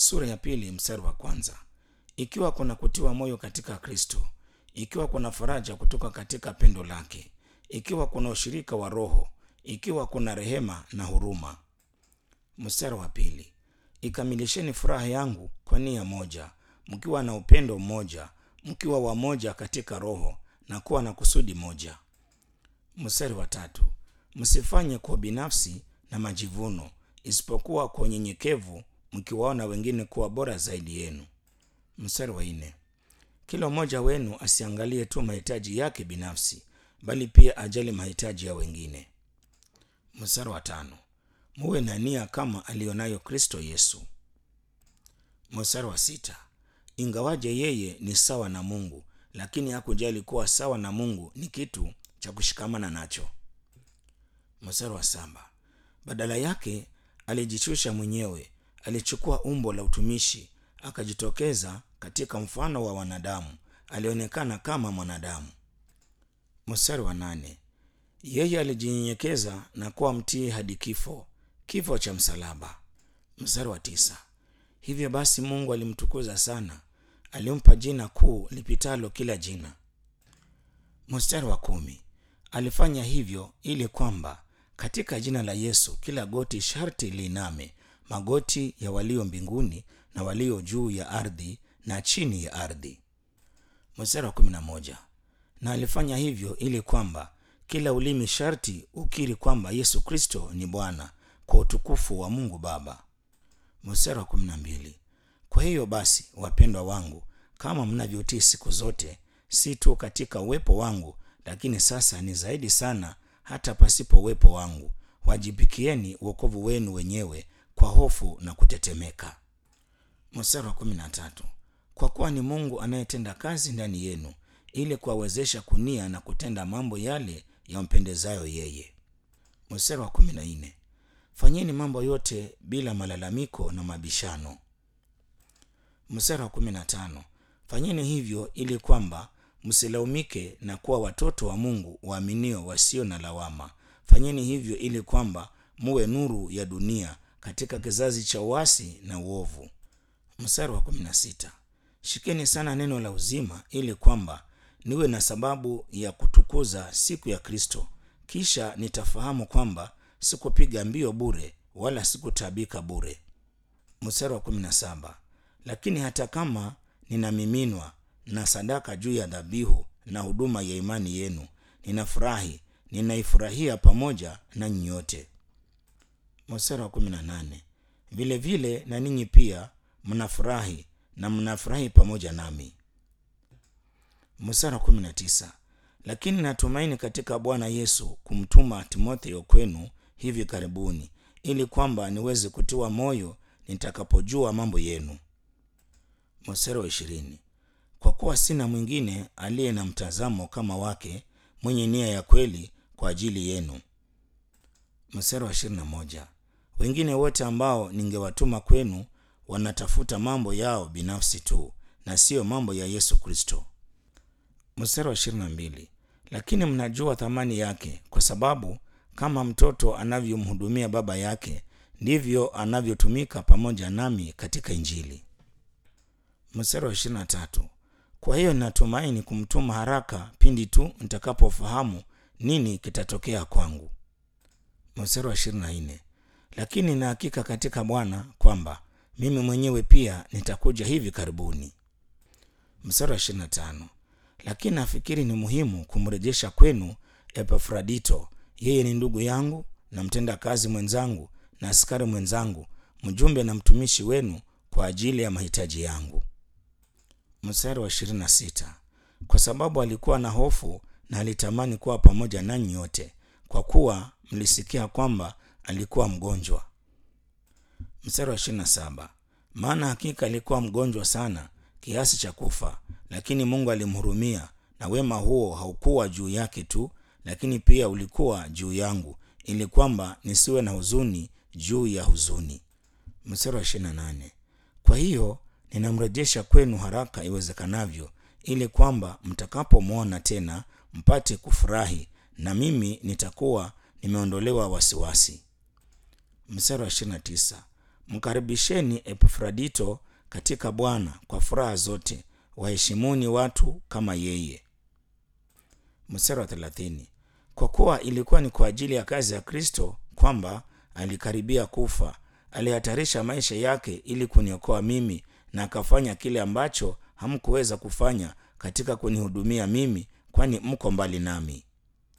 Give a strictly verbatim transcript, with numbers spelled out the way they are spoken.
sura ya pili mstari wa kwanza. Ikiwa kuna kutiwa moyo katika Kristo, ikiwa kuna faraja kutoka katika pendo lake, ikiwa kuna ushirika wa Roho, ikiwa kuna rehema na huruma. Mstari wa pili. Ikamilisheni furaha yangu kwa nia moja, mkiwa na upendo mmoja, mkiwa wamoja katika roho na kuwa na kusudi moja. Mstari wa tatu. Msifanye kwa binafsi na majivuno, isipokuwa kwa unyenyekevu, mkiwaona wengine kuwa bora zaidi yenu. Mstari wa nne. Kila mmoja wenu asiangalie tu mahitaji yake binafsi, bali pia ajali mahitaji ya wengine. Mstari wa tano. Muwe na nia kama alionayo Kristo Yesu. Mstari wa sita. Ingawaje yeye ni sawa na Mungu, lakini hakujali kuwa sawa na Mungu ni kitu cha kushikamana nacho. Mstari wa saba. Badala yake alijishusha mwenyewe, alichukua umbo la utumishi, akajitokeza katika mfano wa wanadamu, alionekana kama mwanadamu. Mstari wa nane. Yeye alijinyenyekeza na kuwa mtii hadi kifo, kifo cha msalaba. Mstari wa tisa. Hivyo basi Mungu alimtukuza sana, alimpa jina kuu lipitalo kila jina. Mstari wa kumi. Alifanya hivyo ili kwamba katika jina la Yesu kila goti sharti liiname, magoti ya walio mbinguni na walio juu ya ardhi na chini ya ardhi. Mstari wa kumi na moja. Na alifanya hivyo ili kwamba kila ulimi sharti ukiri kwamba Yesu Kristo ni Bwana, kwa utukufu wa Mungu Baba. Mstari wa kumi na mbili. Kwa hiyo basi, wapendwa wangu, kama mnavyotii siku zote, si tu katika uwepo wangu, lakini sasa ni zaidi sana hata pasipo uwepo wangu, wajibikieni wokovu wenu wenyewe kwa hofu na kutetemeka. Mstari wa kumi na tatu. Kwa kuwa ni Mungu anayetenda kazi ndani yenu, ili kuwawezesha kunia na kutenda mambo yale yampendezayo yeye. Mstari wa kumi na nne. Fanyeni mambo yote bila malalamiko na mabishano. Mstari wa kumi na tano. Fanyeni hivyo ili kwamba msilaumike na kuwa watoto wa Mungu waaminio wasio na lawama. Fanyeni hivyo ili kwamba muwe nuru ya dunia katika kizazi cha uasi na uovu. Mstari wa kumi na sita. Shikeni sana neno la uzima, ili kwamba niwe na sababu ya kutukuza siku ya Kristo. Kisha nitafahamu kwamba sikupiga mbio bure, wala sikutabika bure. Mstari wa kumi na saba. Lakini hata kama ninamiminwa na sadaka juu ya dhabihu na huduma ya imani yenu, ninafurahi, ninaifurahia pamoja na nyote. Mstari wa kumi na nane. Vile vile na ninyi pia mnafurahi, na mnafurahi pamoja nami. Mstari wa kumi na tisa. Lakini natumaini katika Bwana Yesu kumtuma Timotheo kwenu hivi karibuni, ili kwamba niweze kutiwa moyo nitakapojua mambo yenu. Mstari wa ishirini. Kwa kuwa sina mwingine aliye na mtazamo kama wake, mwenye nia ya kweli kwa ajili yenu. Mstari wa ishirini na moja. Wengine wote ambao ningewatuma kwenu wanatafuta mambo yao binafsi tu, na siyo mambo ya Yesu Kristo. Mstari wa ishirini na mbili. Lakini mnajua thamani yake, kwa sababu kama mtoto anavyomhudumia baba yake, ndivyo anavyotumika pamoja nami katika Injili. Mstari wa ishirini na tatu. Kwa hiyo ninatumaini kumtuma haraka pindi tu nitakapofahamu nini kitatokea kwangu. Mstari wa ishirini na nne. Lakini na hakika katika Bwana kwamba mimi mwenyewe pia nitakuja hivi karibuni. Mstari wa ishirini na tano. Lakini nafikiri ni muhimu kumrejesha kwenu Epafrodito. Yeye ni ndugu yangu na mtenda kazi mwenzangu na askari mwenzangu, mjumbe na mtumishi wenu kwa ajili ya mahitaji yangu. Mstari wa ishirini na sita. Kwa sababu alikuwa na hofu na alitamani kuwa pamoja nanyi yote, kwa kuwa mlisikia kwamba alikuwa mgonjwa. Mstari wa ishirini na saba. Maana hakika alikuwa mgonjwa sana kiasi cha kufa, lakini Mungu alimhurumia, na wema huo haukuwa juu yake tu, lakini pia ulikuwa juu yangu, ili kwamba nisiwe na huzuni juu ya huzuni. Mstari wa ishirini na nane. Kwa hiyo ninamrejesha kwenu haraka iwezekanavyo, ili kwamba mtakapomwona tena mpate kufurahi, na mimi nitakuwa nimeondolewa wasiwasi. Mstari wa ishirini na tisa. Mkaribisheni Epafrodito katika Bwana kwa furaha zote, waheshimuni watu kama yeye. Mstari wa thelathini. Kwa kuwa ilikuwa ni kwa ajili ya kazi ya Kristo kwamba alikaribia kufa, alihatarisha maisha yake ili kuniokoa mimi, na akafanya kile ambacho hamkuweza kufanya katika kunihudumia mimi, kwani mko mbali nami.